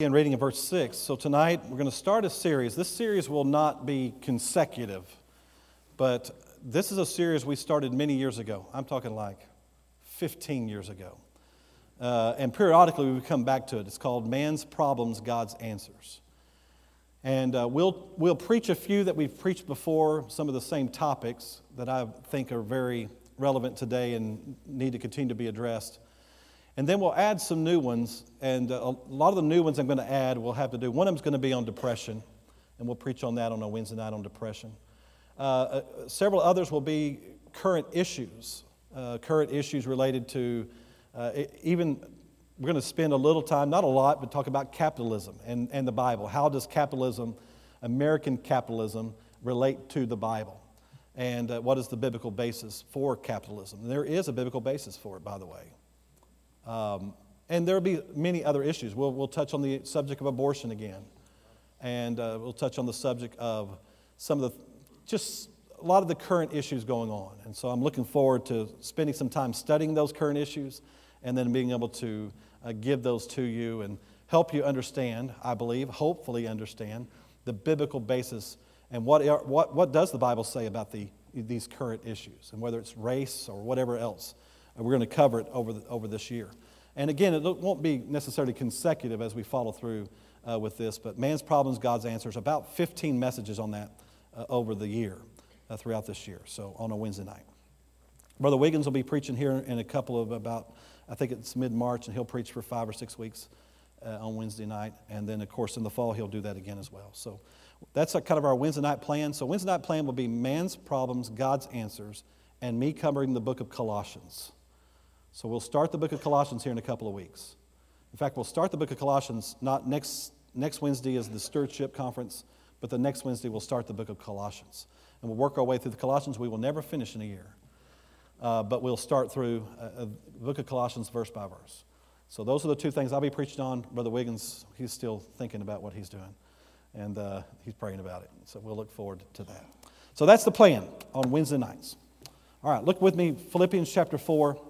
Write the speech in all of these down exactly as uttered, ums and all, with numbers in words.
begin reading in verse six. So tonight we're going to start a series. This series will not be consecutive, but this is a series we started many years ago. I'm talking like fifteen years ago. Uh, and periodically we come back to it. It's called Man's Problems, God's Answers. And uh, we'll we'll preach a few that we've preached before, some of the same topics that I think are very relevant today and need to continue to be addressed. And then we'll add some new ones, and uh, a lot of the new ones I'm going to add will have to do, one of them is going to be on depression, and we'll preach on that on a Wednesday night on depression. Uh, uh, several others will be current issues, uh, current issues related to uh, even, we're going to spend a little time, not a lot, but talk about capitalism and, and the Bible. How does capitalism, American capitalism, relate to the Bible? And uh, what is the biblical basis for capitalism? And there is a biblical basis for it, by the way. Um, and there will be many other issues. We'll, we'll touch on the subject of abortion again. And uh, we'll touch on the subject of some of the, just a lot of the current issues going on. And so I'm looking forward to spending some time studying those current issues and then being able to uh, give those to you and help you understand, I believe, hopefully understand, the biblical basis and what, are, what, what does the Bible say about the, these current issues, and whether it's race or whatever else. We're going to cover it over the, over this year. And again, it won't be necessarily consecutive as we follow through uh, with this, but Man's Problems, God's Answers, about fifteen messages on that uh, over the year, uh, throughout this year, so on a Wednesday night. Brother Wiggins will be preaching here in a couple of about, I think it's mid-March, and he'll preach for five or six weeks uh, on Wednesday night. And then, of course, in the fall, he'll do that again as well. So that's a, kind of our Wednesday night plan. So Wednesday night plan will be Man's Problems, God's Answers, and me covering the book of Colossians. So we'll start the book of Colossians here in a couple of weeks. In fact, we'll start the book of Colossians, not next next Wednesday is the Stewardship Conference, but the next Wednesday we'll start the book of Colossians. And we'll work our way through the Colossians. We will never finish in a year. Uh, but we'll start through uh, the book of Colossians verse by verse. So those are the two things I'll be preaching on. Brother Wiggins, he's still thinking about what he's doing. And uh, he's praying about it. So we'll look forward to that. So that's the plan on Wednesday nights. All right, look with me, Philippians chapter four.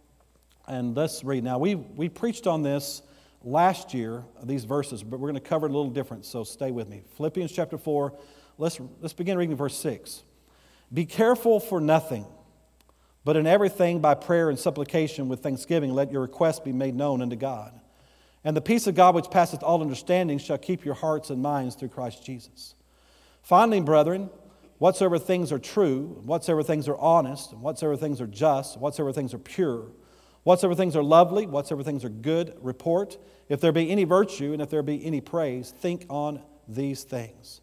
And let's read. Now, we we preached on this last year, these verses, but we're going to cover it a little different, so stay with me. Philippians chapter four, let's, let's begin reading verse six. Be careful for nothing, but in everything by prayer and supplication with thanksgiving let your requests be made known unto God. And the peace of God which passeth all understanding shall keep your hearts and minds through Christ Jesus. Finally, brethren, whatsoever things are true, whatsoever things are honest, whatsoever things are just, whatsoever things are pure, whatsoever things are lovely, whatsoever things are good report, if there be any virtue and if there be any praise, think on these things.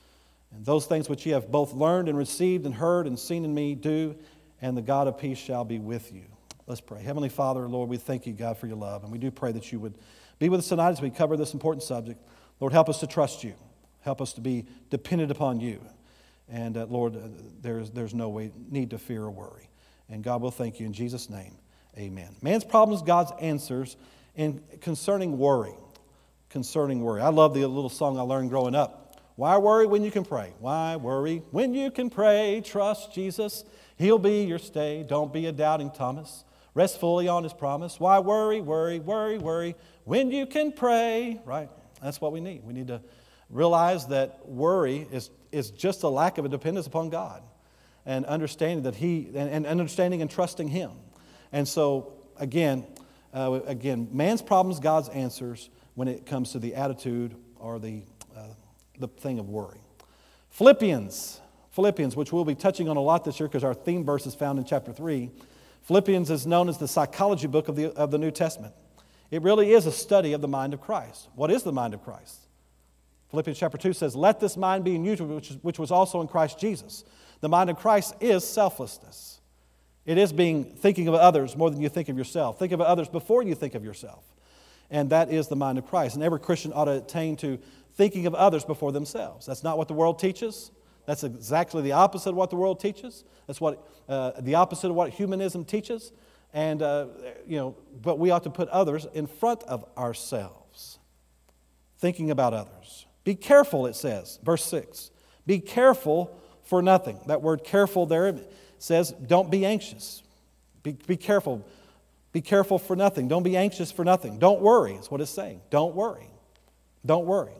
And those things which ye have both learned and received and heard and seen in me, do, and the God of peace shall be with you. Let's pray. Heavenly Father, Lord, we thank you, God, for your love. And we do pray that you would be with us tonight as we cover this important subject. Lord, help us to trust you. Help us to be dependent upon you. And uh, Lord, uh, there's, there's no way, need to fear or worry. And God, we'll thank you in Jesus' name. Amen. Man's Problems, God's Answers, and concerning worry. Concerning worry. I love the little song I learned growing up. Why worry when you can pray? Why worry when you can pray? Trust Jesus, He'll be your stay. Don't be a doubting Thomas. Rest fully on His promise. Why worry, worry, worry, worry when you can pray? Right? That's what we need. We need to realize that worry is, is just a lack of a dependence upon God, and understanding that He, and, and understanding and trusting Him. And so, again, uh, again, man's problems, God's answers when it comes to the attitude or the uh, the thing of worry. Philippians, Philippians, which we'll be touching on a lot this year because our theme verse is found in chapter three. Philippians is known as the psychology book of the of the New Testament. It really is a study of the mind of Christ. What is the mind of Christ? Philippians chapter two says, "Let this mind be in you, which, which was also in Christ Jesus." The mind of Christ is selflessness. It is being thinking of others more than you think of yourself. Think of others before you think of yourself. And that is the mind of Christ. And every Christian ought to attain to thinking of others before themselves. That's not what the world teaches. That's exactly the opposite of what the world teaches. That's what uh, the opposite of what humanism teaches. And uh, you know, but we ought to put others in front of ourselves, thinking about others. Be careful, it says, verse six. Be careful for nothing. That word "careful" there says, don't be anxious. Be, be careful. Be careful for nothing. Don't be anxious for nothing. Don't worry, is what it's saying. Don't worry. Don't worry.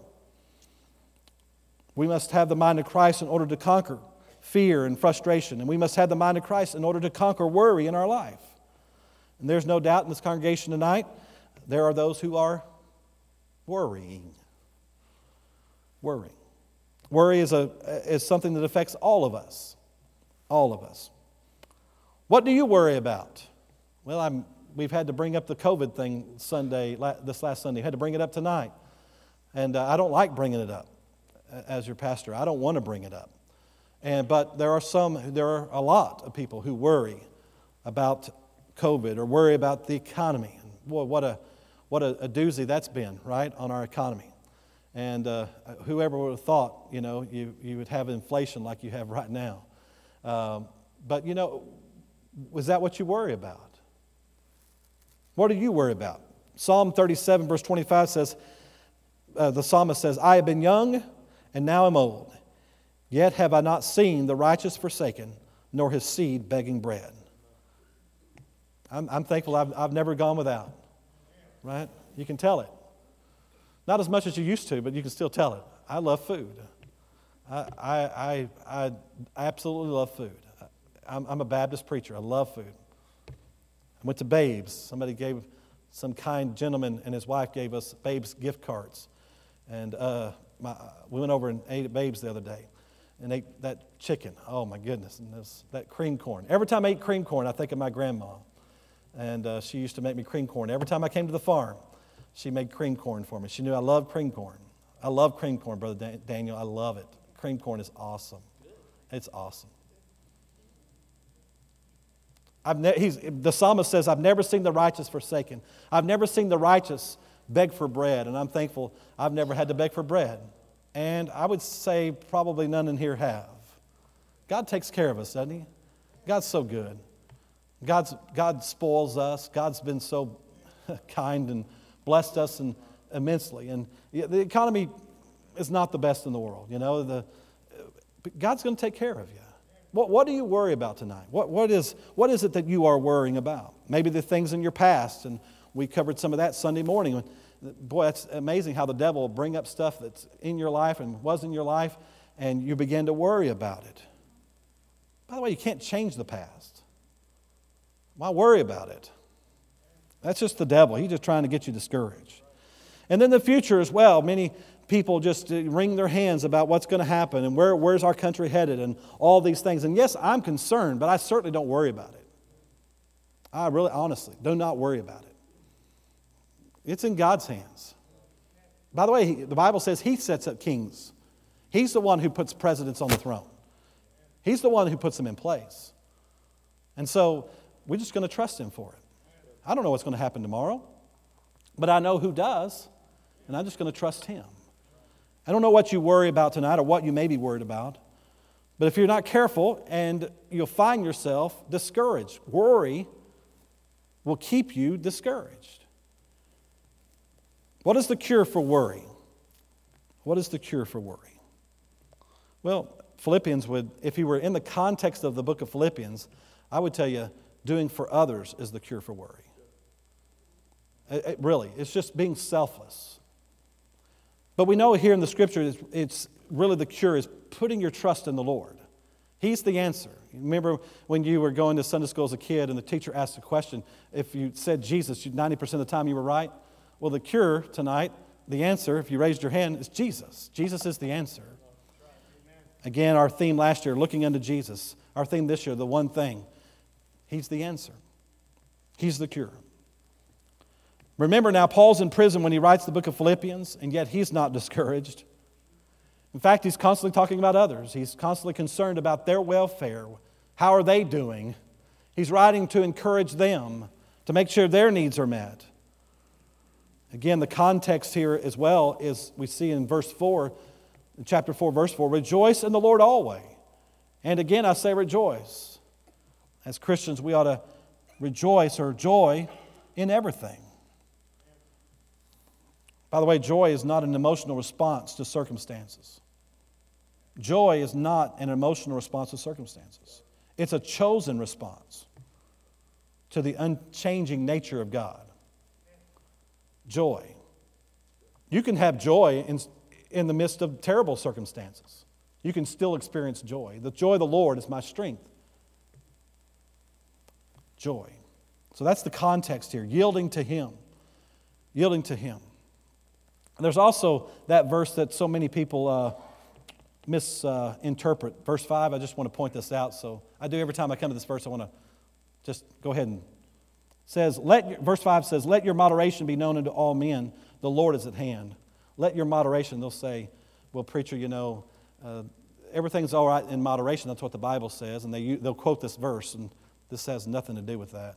We must have the mind of Christ in order to conquer fear and frustration. And we must have the mind of Christ in order to conquer worry in our life. And there's no doubt in this congregation tonight, there are those who are worrying. Worrying. Worry is, a, is something that affects all of us. All of us. What do you worry about? Well, I'm, we've had to bring up the COVID thing Sunday, this last Sunday. I had to bring it up tonight. And uh, I don't like bringing it up as your pastor. I don't want to bring it up. And, but there are some, there are a lot of people who worry about COVID or worry about the economy. And boy, what a, what a, a doozy that's been, right, on our economy. And uh, whoever would have thought, you know, you, you would have inflation like you have right now. Um, but, you know, was that what you worry about? What do you worry about? Psalm thirty-seven, verse twenty-five says, uh, the psalmist says, I have been young and now am old, yet have I not seen the righteous forsaken, nor his seed begging bread. I'm, I'm thankful I've, I've never gone without, right? You can tell it. Not as much as you used to, but you can still tell it. I love food. I, I, I, I absolutely love food. I'm, I'm a Baptist preacher. I love food. I went to Babes. Somebody gave, some kind gentleman and his wife gave us Babes gift cards. And uh, my, we went over and ate at Babes the other day and ate that chicken. Oh, my goodness. And this, that cream corn. Every time I eat cream corn, I think of my grandma. And uh, she used to make me cream corn. Every time I came to the farm, she made cream corn for me. She knew I loved cream corn. I love cream corn, Brother Daniel. I love it. Cream corn is awesome. It's awesome. I've ne- he's, the psalmist says, I've never seen the righteous forsaken. I've never seen the righteous beg for bread. And I'm thankful I've never had to beg for bread. And I would say probably none in here have. God takes care of us, doesn't He? God's so good. God's, God spoils us. God's been so kind and blessed us and immensely. And the economy is not the best in the world. You know, the, God's going to take care of you. What, what do you worry about tonight? What, what, is, what is it that you are worrying about? Maybe the things in your past, and we covered some of that Sunday morning. Boy, it's amazing how the devil will bring up stuff that's in your life and was in your life, and you begin to worry about it. By the way, you can't change the past. Why worry about it? That's just the devil. He's just trying to get you discouraged. And then the future as well. Many people just wring their hands about what's going to happen and where, where's our country headed and all these things. And yes, I'm concerned, but I certainly don't worry about it. I really, honestly, do not worry about it. It's in God's hands. By the way, he, the Bible says He sets up kings. He's the one who puts presidents on the throne. He's the one who puts them in place. And so we're just going to trust Him for it. I don't know what's going to happen tomorrow, but I know who does, and I'm just going to trust Him. I don't know what you worry about tonight or what you may be worried about, but if you're not careful and you'll find yourself discouraged. Worry will keep you discouraged. What is the cure for worry? What is the cure for worry? Well, Philippians would, if you were in the context of the book of Philippians, I would tell you doing for others is the cure for worry. It, it really, it's just being selfless. But we know here in the Scripture, it's, it's really the cure is putting your trust in the Lord. He's the answer. Remember when you were going to Sunday school as a kid and the teacher asked a question, if you said Jesus, ninety percent of the time you were right? Well, the cure tonight, the answer, if you raised your hand, is Jesus. Jesus is the answer. Again, our theme last year, looking unto Jesus. Our theme this year, the one thing. He's the answer. He's the cure. Remember now, Paul's in prison when he writes the book of Philippians, and yet he's not discouraged. In fact, he's constantly talking about others. He's constantly concerned about their welfare. How are they doing? He's writing to encourage them, to make sure their needs are met. Again, the context here as well is we see in verse four, in chapter four, verse four, rejoice in the Lord always. And again, I say rejoice. As Christians, we ought to rejoice or joy in everything. By the way, joy is not an emotional response to circumstances. Joy is not an emotional response to circumstances. It's a chosen response to the unchanging nature of God. Joy. You can have joy in, in the midst of terrible circumstances. You can still experience joy. The joy of the Lord is my strength. Joy. So that's the context here, yielding to Him. Yielding to Him. And there's also that verse that so many people uh, misinterpret. Verse five, I just want to point this out. So I do every time I come to this verse, I want to just go ahead and says, let your, verse five says, let your moderation be known unto all men, the Lord is at hand. Let your moderation, they'll say, well, preacher, you know, uh, everything's all right in moderation. That's what the Bible says. And they, they'll quote this verse, and this has nothing to do with that.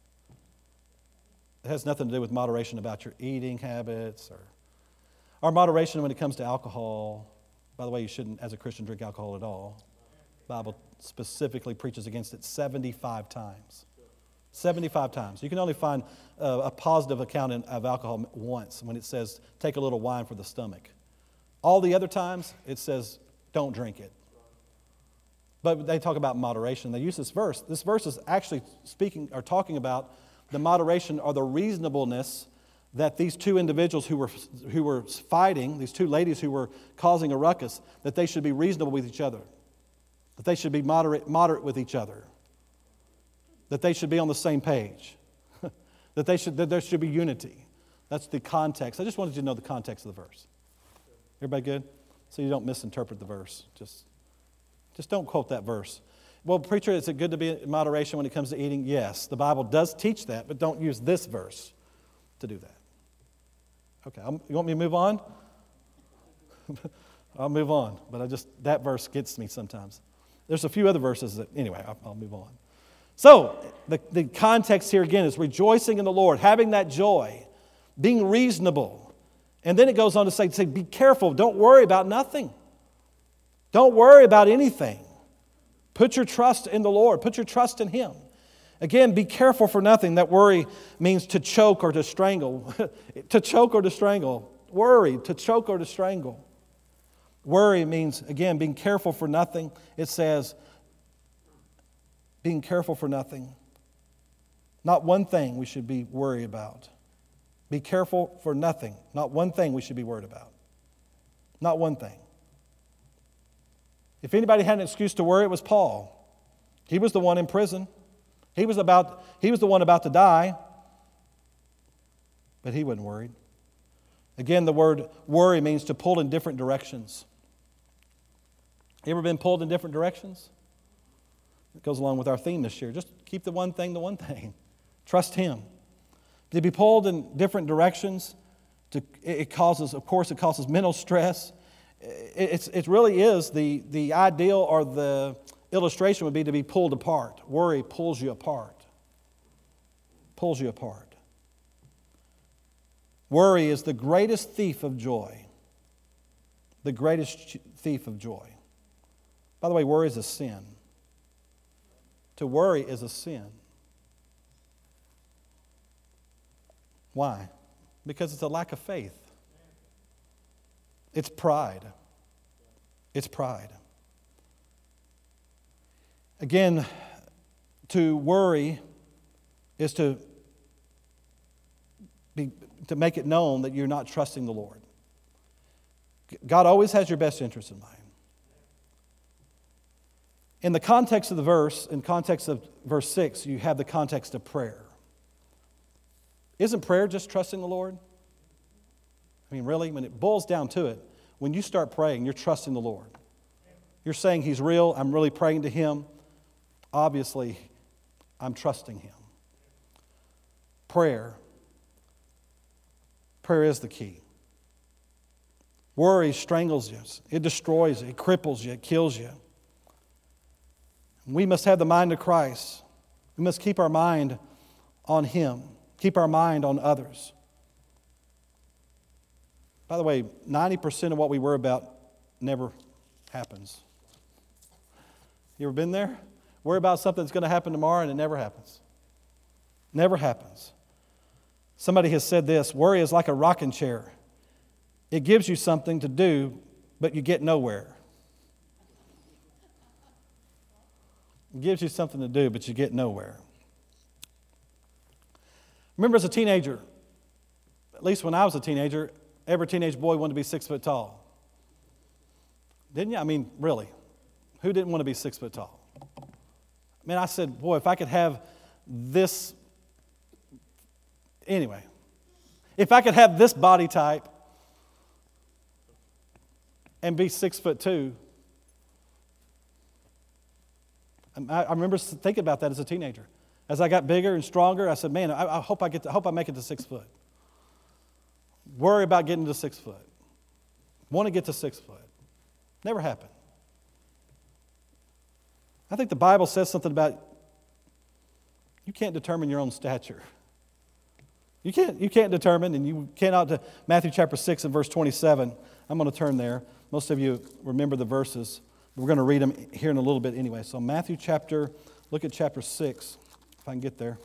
It has nothing to do with moderation about your eating habits or, or moderation when it comes to alcohol. By the way, you shouldn't, as a Christian, drink alcohol at all. The Bible specifically preaches against it seventy-five times. seventy-five times. You can only find a, a positive account in, of alcohol once when it says, take a little wine for the stomach. All the other times, it says, don't drink it. But they talk about moderation. They use this verse. This verse is actually speaking or talking about the moderation or the reasonableness that these two individuals who were who were fighting, these two ladies who were causing a ruckus, that they should be reasonable with each other. That they should be moderate, moderate with each other. That they should be on the same page. that, they should, that there should be unity. That's the context. I just wanted you to know the context of the verse. Everybody good? So you don't misinterpret the verse. Just, just don't quote that verse. Well, preacher, is it good to be in moderation when it comes to eating? Yes, the Bible does teach that, but don't use this verse to do that. Okay, I'm, you want me to move on? I'll move on, but I just, that verse gets me sometimes. There's a few other verses that, anyway, I'll, I'll move on. So, the, the context here again is rejoicing in the Lord, having that joy, being reasonable. And then it goes on to say, say, be careful, don't worry about nothing. Don't worry about anything. Put your trust in the Lord. Put your trust in Him. Again, be careful for nothing. That worry means to choke or to strangle. to choke or to strangle. Worry, to choke or to strangle. Worry means, again, being careful for nothing. It says, being careful for nothing. Not one thing we should be worried about. Be careful for nothing. Not one thing we should be worried about. Not one thing. If anybody had an excuse to worry, it was Paul. He was the one in prison. He was about, he was the one about to die, but he wasn't worried. Again, the word worry means to pull in different directions. You ever been pulled in different directions? It goes along with our theme this year. Just keep the one thing the one thing. Trust Him. To be pulled in different directions, to, it causes, of course, it causes mental stress. It's, it really is the, the ideal or the illustration would be to be pulled apart. Worry pulls you apart. Pulls you apart. Worry is the greatest thief of joy. The greatest thief of joy. By the way, worry is a sin. To worry is a sin. Why? Because it's a lack of faith. It's pride. It's pride. Again, to worry is to be, to make it known that you're not trusting the Lord. God always has your best interest in mind. In the context of the verse, in context of verse six, you have the context of prayer. Isn't prayer just trusting the Lord? I mean, really, when it boils down to it, when you start praying, you're trusting the Lord. You're saying He's real. I'm really praying to Him. Obviously, I'm trusting Him. Prayer. Prayer is the key. Worry strangles you. It destroys you. It cripples you. It kills you. We must have the mind of Christ. We must keep our mind on Him. Keep our mind on others. By the way, ninety percent of what we worry about never happens. You ever been there? Worry about something that's going to happen tomorrow and it never happens. Never happens. Somebody has said this, worry is like a rocking chair. It gives you something to do, but you get nowhere. It gives you something to do, but you get nowhere. Remember as a teenager, at least when I was a teenager, every teenage boy wanted to be six foot tall. Didn't you? I mean, really. Who didn't want to be six foot tall? I mean, I said, boy, if I could have this, anyway, if I could have this body type and be six foot two, I, I remember thinking about that as a teenager. As I got bigger and stronger, I said, man, I, I hope I get to, I hope I make it to six foot. Worry about getting to six foot. Want to get to six foot. Never happened. I think the Bible says something about you can't determine your own stature. You can't, you can't determine, and you cannot. Matthew chapter six and verse twenty-seven. I'm going to turn there. Most of you remember the verses. We're going to read them here in a little bit anyway. So Matthew chapter, look at chapter six, if I can get there.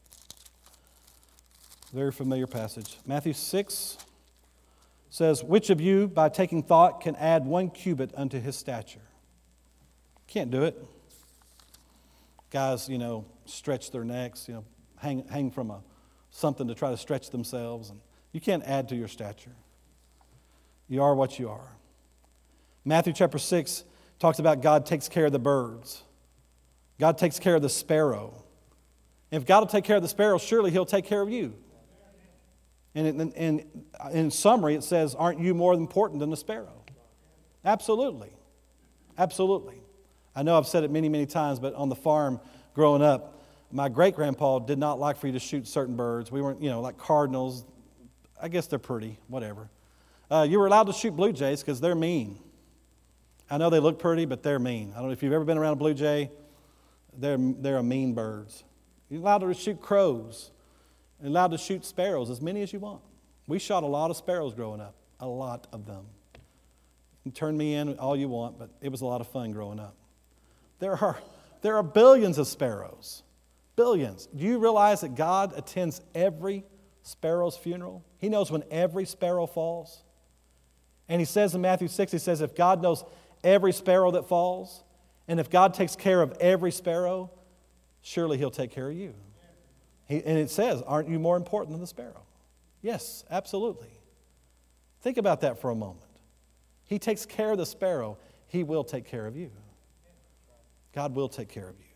Very familiar passage. Matthew six says, which of you, by taking thought, can add one cubit unto his stature? Can't do it. Guys, you know, stretch their necks, you know, hang, hang from a something to try to stretch themselves. And you can't add to your stature. You are what you are. Matthew chapter six talks about God takes care of the birds. God takes care of the sparrow. If God will take care of the sparrow, surely He'll take care of you. And in, in, in summary, it says, aren't you more important than the sparrow? Absolutely. Absolutely. I know I've said it many, many times, but on the farm growing up, my great-grandpa did not like for you to shoot certain birds. We weren't, you know, like cardinals. I guess they're pretty, whatever. Uh, you were allowed to shoot blue jays because they're mean. I know they look pretty, but they're mean. I don't know if you've ever been around a blue jay. They're, they're a mean birds. You're allowed to shoot crows. You're allowed to shoot sparrows, as many as you want. We shot a lot of sparrows growing up, a lot of them. You can turn me in all you want, but it was a lot of fun growing up. There are, there are billions of sparrows. Billions. Do you realize that God attends every sparrow's funeral? He knows when every sparrow falls. And He says in Matthew six, He says, if God knows every sparrow that falls, and if God takes care of every sparrow, surely He'll take care of you. He, and it says, aren't you more important than the sparrow? Yes, absolutely. Think about that for a moment. He takes care of the sparrow. He will take care of you. God will take care of you.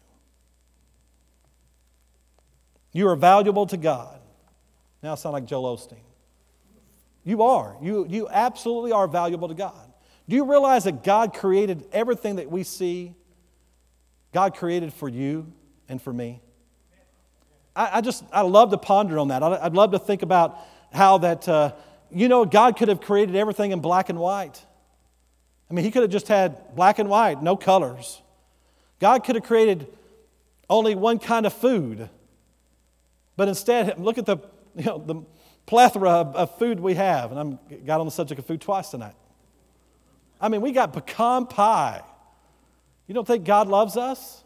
You are valuable to God. Now I sound like Joel Osteen. You are. You, you absolutely are valuable to God. Do you realize that God created everything that we see? God created for you and for me. I, I just, I love to ponder on that. I, I'd love to think about how that, uh, you know, God could have created everything in black and white. I mean, He could have just had black and white, no colors. God could have created only one kind of food. But instead, look at the, you know, the plethora of, of food we have. And I got on the subject of food twice tonight. I mean, we got pecan pie. You don't think God loves us?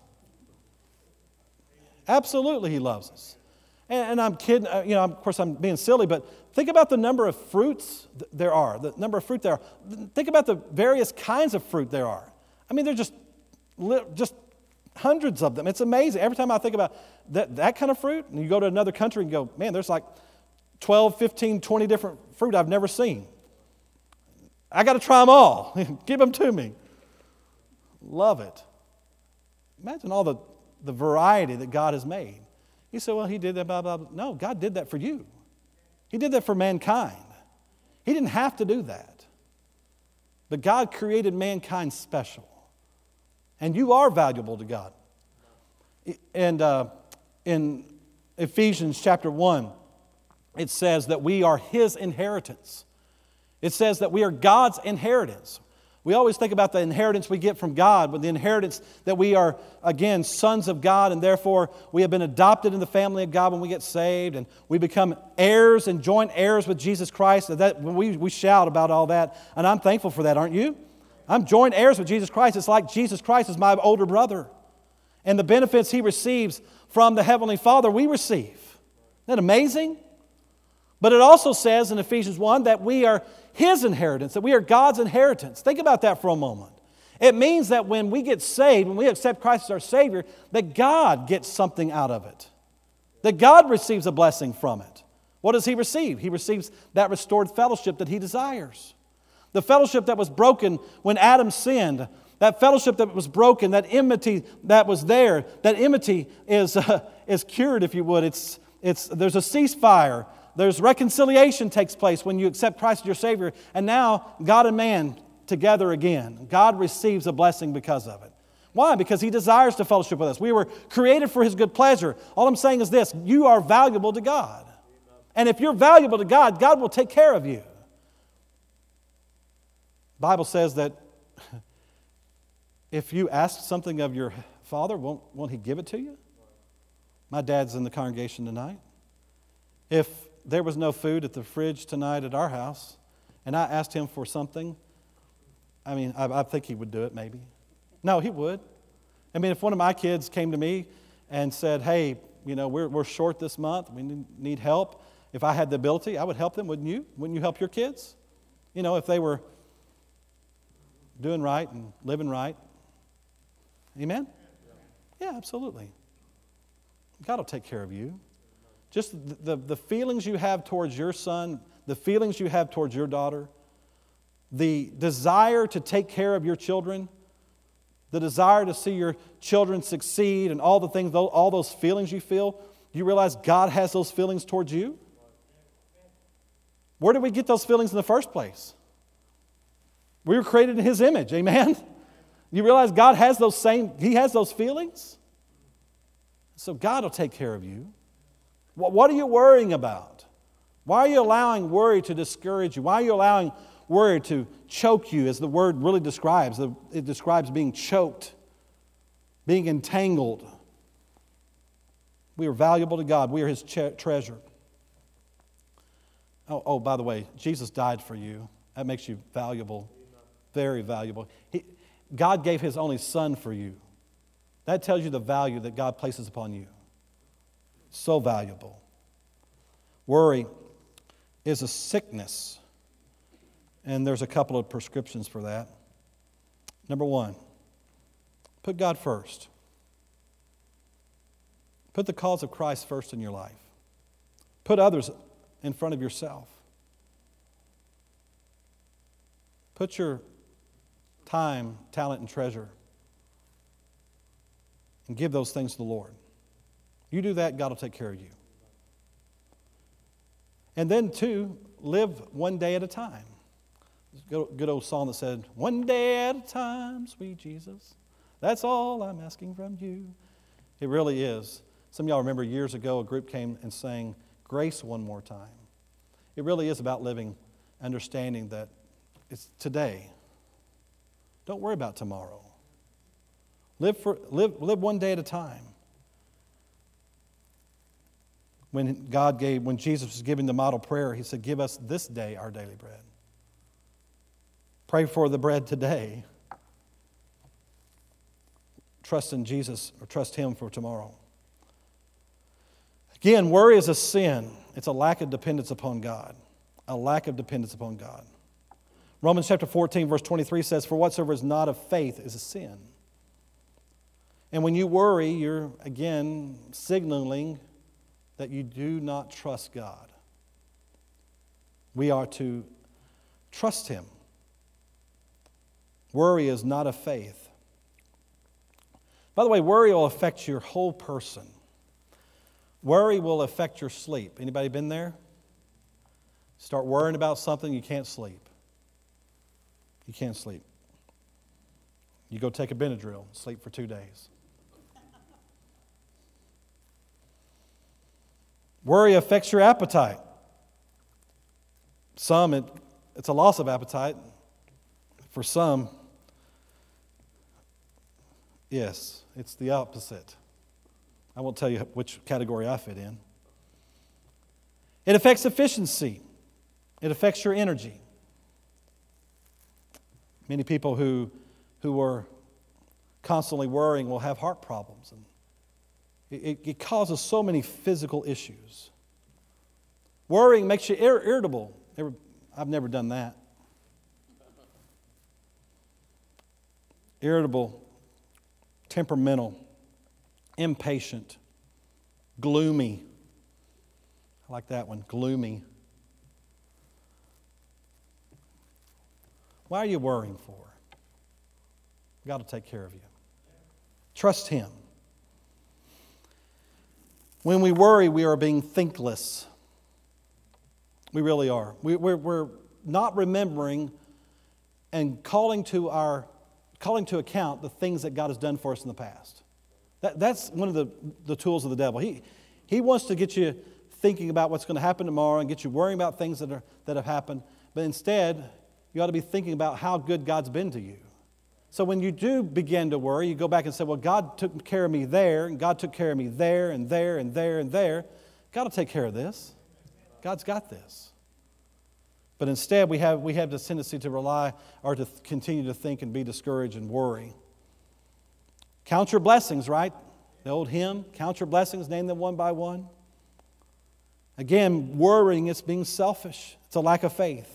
Absolutely, He loves us. And, and I'm kidding, you know, of course I'm being silly, but think about the number of fruits there are, the number of fruit there are. Think about the various kinds of fruit there are. I mean, they're just, just hundreds of them. It's amazing. Every time I think about that, that kind of fruit, and you go to another country and go, man, there's like twelve, fifteen, twenty different fruit I've never seen. I got to try them all. Give them to me. Love it. Imagine all the, the variety that God has made. You say, well, He did that, blah, blah, blah. No, God did that for you. He did that for mankind. He didn't have to do that. But God created mankind special. And you are valuable to God. And uh, in Ephesians chapter one, it says that we are His inheritance. It says that we are God's inheritance. We always think about the inheritance we get from God, but the inheritance that we are, again, sons of God, and therefore we have been adopted in the family of God when we get saved, and we become heirs and joint heirs with Jesus Christ. That, we, we shout about all that, and I'm thankful for that, aren't you? I'm joint heirs with Jesus Christ. It's like Jesus Christ is my older brother. And the benefits He receives from the Heavenly Father, we receive. Isn't that amazing? But it also says in Ephesians one that we are His inheritance, that we are God's inheritance. Think about that for a moment. It means that when we get saved, when we accept Christ as our Savior, that God gets something out of it. That God receives a blessing from it. What does he receive? He receives that restored fellowship that he desires. The fellowship that was broken when Adam sinned, that fellowship that was broken, that enmity that was there, that enmity is, uh, is cured, if you would. It's, it's, there's a ceasefire. There's reconciliation takes place when you accept Christ as your Savior. And now God and man together again. God receives a blessing because of it. Why? Because He desires to fellowship with us. We were created for His good pleasure. All I'm saying is this: you are valuable to God. And if you're valuable to God, God will take care of you. The Bible says that if you ask something of your Father, won't, won't He give it to you? My dad's in the congregation tonight. If there was no food at the fridge tonight at our house, and I asked him for something, I mean, I, I think he would do it maybe. No, he would. I mean, if one of my kids came to me and said, hey, you know, we're, we're short this month, we need help. If I had the ability, I would help them, wouldn't you? Wouldn't you help your kids? You know, if they were doing right and living right. Amen? Yeah, absolutely. God will take care of you. Just the, the, the feelings you have towards your son, the feelings you have towards your daughter, the desire to take care of your children, the desire to see your children succeed and all the things, all those feelings you feel, do you realize God has those feelings towards you? Where did we get those feelings in the first place? We were created in His image, amen? You realize God has those same, He has those feelings? So God will take care of you. What are you worrying about? Why are you allowing worry to discourage you? Why are you allowing worry to choke you, as the word really describes? It describes being choked, being entangled. We are valuable to God. We are His treasure. Oh, oh, by the way, Jesus died for you. That makes you valuable, very valuable. He, God gave His only Son for you. That tells you the value that God places upon you. So valuable. Worry is a sickness, and there's a couple of prescriptions for that. Number one, put God first. Put the cause of Christ first in your life. Put others in front of yourself. Put your time, talent, and treasure and give those things to the Lord. You do that, God will take care of you. And then, two, live one day at a time. Good, good old song that said, one day at a time, sweet Jesus. That's all I'm asking from you. It really is. Some of y'all remember years ago a group came and sang Grace one more time. It really is about living, understanding that it's today. Don't worry about tomorrow. Live, for, live, live one day at a time. When God gave, when Jesus was giving the model prayer, He said, give us this day our daily bread. Pray for the bread today. Trust in Jesus, or trust Him for tomorrow. Again, worry is a sin. It's a lack of dependence upon God. A lack of dependence upon God. Romans chapter fourteen, verse twenty-three says, for whatsoever is not of faith is a sin. And when you worry, you're, again, signaling that you do not trust God. We are to trust Him. Worry is not of faith. By the way, worry will affect your whole person. Worry will affect your sleep. Anybody been there? Start worrying about something, you can't sleep. You can't sleep. You go take a Benadryl, sleep for two days. Worry affects your appetite. Some, it, it's a loss of appetite. For some, yes, it's the opposite. I won't tell you which category I fit in. It affects efficiency. It affects your energy. Many people who, who are constantly worrying will have heart problems. And It, it causes so many physical issues. Worrying makes you ir- irritable. Never, I've never done that. Irritable, temperamental, impatient, gloomy. I like that one, gloomy. Why are you worrying for? God will take care of you. Trust Him. When we worry, we are being thinkless. We really are. We, we're, we're not remembering and calling to our calling to account the things that God has done for us in the past. That, that's one of the, the tools of the devil. He, he wants to get you thinking about what's going to happen tomorrow and get you worrying about things that, are, that have happened. But instead, you ought to be thinking about how good God's been to you. So when you do begin to worry, you go back and say, well, God took care of me there, and God took care of me there, and there, and there, and there. God will take care of this. God's got this. But instead, we have, we have this tendency to rely or to th- continue to think and be discouraged and worry. Count your blessings, right? The old hymn, count your blessings, name them one by one. Again, worrying is being selfish. It's a lack of faith.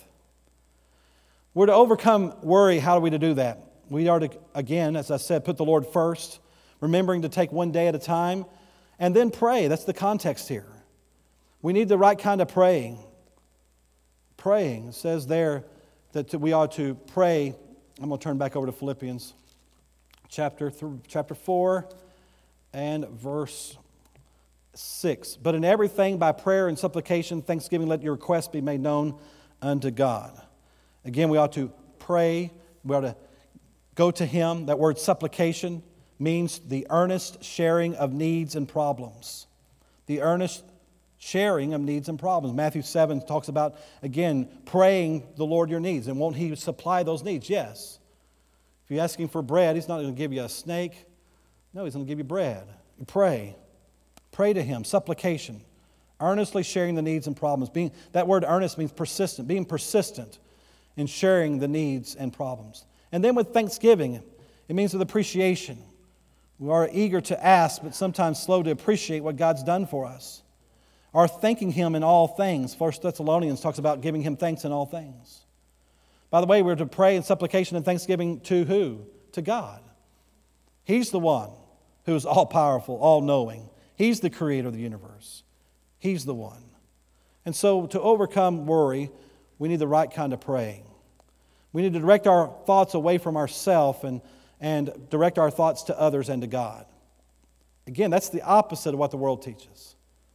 We're to overcome worry. How are we to do that? We are to, again, as I said, put the Lord first, remembering to take one day at a time, and then pray. That's the context here. We need the right kind of praying. Praying. It says there that we ought to pray. I'm going to turn back over to Philippians chapter th- chapter four and verse six. But in everything by prayer and supplication, thanksgiving, let your requests be made known unto God. Again, we ought to pray. We ought to go to Him. That word supplication means the earnest sharing of needs and problems. The earnest sharing of needs and problems. Matthew seven talks about, again, praying the Lord your needs. And won't He supply those needs? Yes. If you're asking for bread, He's not going to give you a snake. No, He's going to give you bread. You pray. Pray to Him. Supplication. Earnestly sharing the needs and problems. Being, that word earnest means persistent. Being persistent in sharing the needs and problems. And then with thanksgiving, it means with appreciation. We are eager to ask, but sometimes slow to appreciate what God's done for us. Or thanking Him in all things. First Thessalonians talks about giving Him thanks in all things. By the way, we're to pray in supplication and thanksgiving to who? To God. He's the one who is all-powerful, all-knowing. He's the creator of the universe. He's the one. And so to overcome worry, we need the right kind of praying. We need to direct our thoughts away from ourselves and, and direct our thoughts to others and to God. Again, that's the opposite of what the world teaches.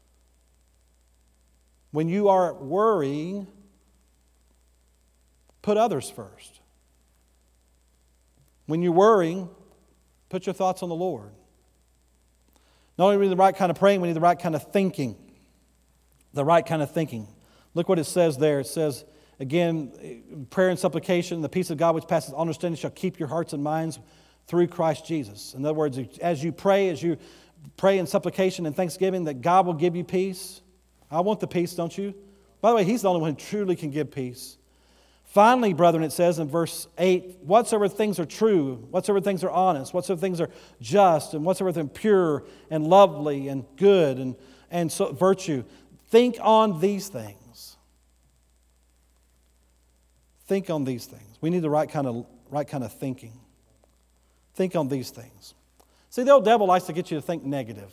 When you are worrying, put others first. When you're worrying, put your thoughts on the Lord. Not only do we need the right kind of praying, we need the right kind of thinking. The right kind of thinking. Look what it says there. It says, again, prayer and supplication, the peace of God which passes all understanding shall keep your hearts and minds through Christ Jesus. In other words, as you pray, as you pray in supplication and thanksgiving, that God will give you peace. I want the peace, don't you? By the way, He's the only one who truly can give peace. Finally, brethren, it says in verse eight, whatsoever things are true, whatsoever things are honest, whatsoever things are just, and whatsoever things are pure and lovely and good and, and so, virtue, think on these things. Think on these things. We need the right kind of, right kind of thinking. Think on these things. See, the old devil likes to get you to think negative.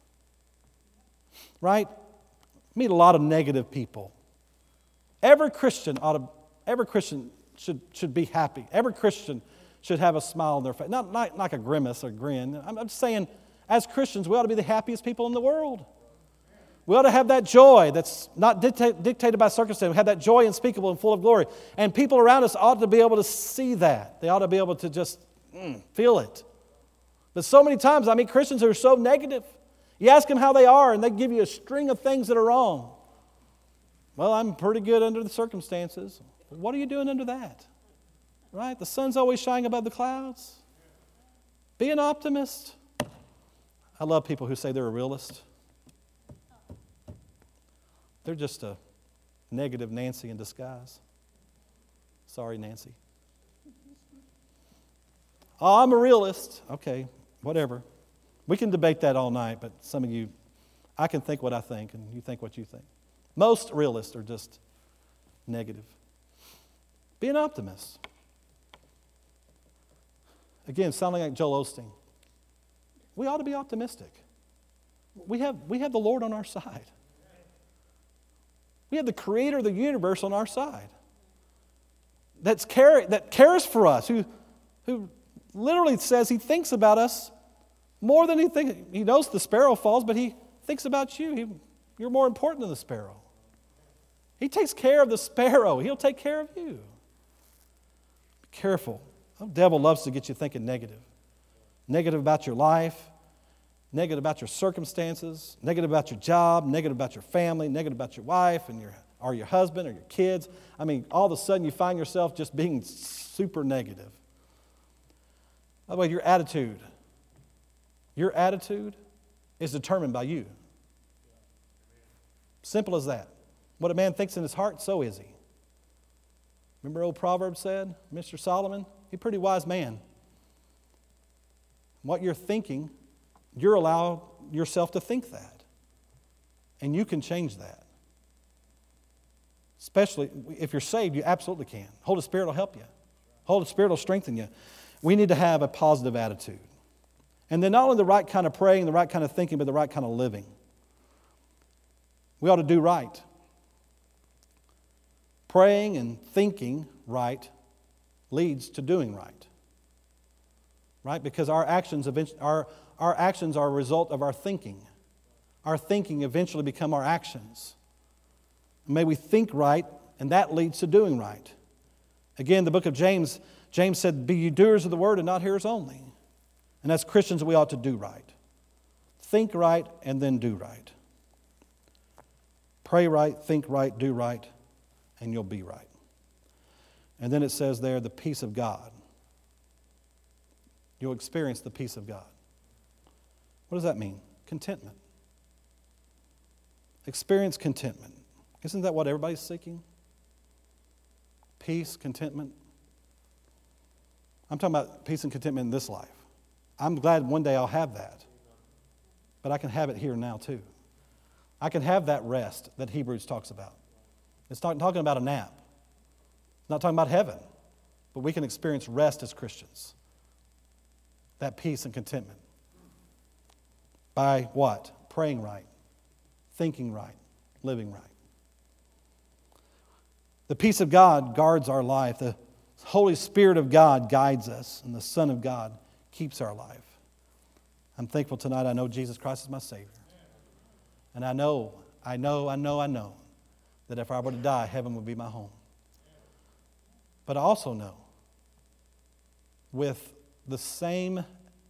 Right? Meet a lot of negative people. Every Christian ought to, every Christian should, should be happy. Every Christian should have a smile on their face. Not, not like a grimace or grin. I'm, I'm just saying, as Christians, we ought to be the happiest people in the world. We ought to have that joy that's not dictate, dictated by circumstance. We have that joy unspeakable and full of glory. And people around us ought to be able to see that. They ought to be able to just mm, feel it. But so many times I meet Christians who are so negative. You ask them how they are, and they give you a string of things that are wrong. Well, I'm pretty good under the circumstances. What are you doing under that? Right? The sun's always shining above the clouds. Be an optimist. I love people who say they're a realist. They're just a negative Nancy in disguise. Sorry, Nancy. Oh, I'm a realist. Okay, whatever. We can debate that all night, but some of you, I can think what I think, and you think what you think. Most realists are just negative. Be an optimist. Again, sounding like Joel Osteen. We ought to be optimistic. We have, we have the Lord on our side. We have the creator of the universe on our side. That's care, that cares for us, who, who literally says he thinks about us more than he thinks. He knows the sparrow falls, but he thinks about you. He, you're more important than the sparrow. He takes care of the sparrow. He'll take care of you. Be careful. The devil loves to get you thinking negative. Negative about your life, negative about your circumstances, negative about your job, negative about your family, negative about your wife and your or your husband or your kids. I mean, all of a sudden you find yourself just being super negative. By the way, your attitude, your attitude is determined by you. Simple as that. What a man thinks in his heart, so is he. Remember old Proverbs said, Mister Solomon, he's a pretty wise man. What you're thinking, you're allowed yourself to think that. And you can change that. Especially if you're saved, you absolutely can. Holy Spirit will help you. Holy Spirit will strengthen you. We need to have a positive attitude. And then not only the right kind of praying, the right kind of thinking, but the right kind of living. We ought to do right. Praying and thinking right leads to doing right. Right? Because our actions eventually, our, our actions are a result of our thinking. Our thinking eventually become our actions. May we think right, and that leads to doing right. Again, the book of James, James said, be you doers of the word and not hearers only. And as Christians, we ought to do right. Think right and then do right. Pray right, think right, do right, and you'll be right. And then it says there, the peace of God. You'll experience the peace of God. What does that mean? Contentment. Experience contentment. Isn't that what everybody's seeking? Peace, contentment. I'm talking about peace and contentment in this life. I'm glad one day I'll have that. But I can have it here now too. I can have that rest that Hebrews talks about. It's not talking about a nap. It's not talking about heaven. But we can experience rest as Christians. That peace and contentment. By what? Praying right. Thinking right. Living right. The peace of God guards our life. The Holy Spirit of God guides us. And the Son of God keeps our life. I'm thankful tonight I know Jesus Christ is my Savior. And I know, I know, I know, I know that if I were to die, heaven would be my home. But I also know with the same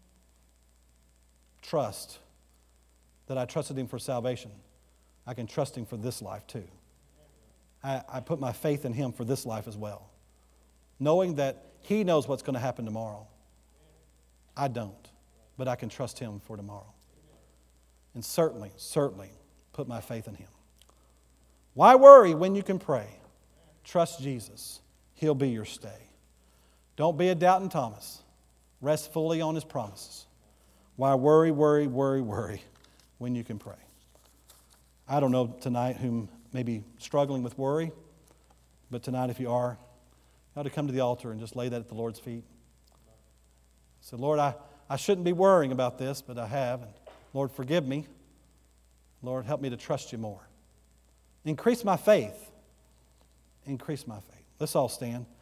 trust that I trusted Him for salvation, I can trust Him for this life too. I, I put my faith in Him for this life as well. Knowing that He knows what's going to happen tomorrow. I don't, but I can trust Him for tomorrow. And certainly, certainly put my faith in Him. Why worry when you can pray? Trust Jesus. He'll be your stay. Don't be a doubting Thomas. Rest fully on His promises. Why worry, worry, worry, worry when you can pray? I don't know tonight whom may be struggling with worry, but tonight if you are, you ought to come to the altar and just lay that at the Lord's feet. Say, Lord, I, I shouldn't be worrying about this, but I have. And Lord, forgive me. Lord, help me to trust You more. Increase my faith. Increase my faith. Let's all stand.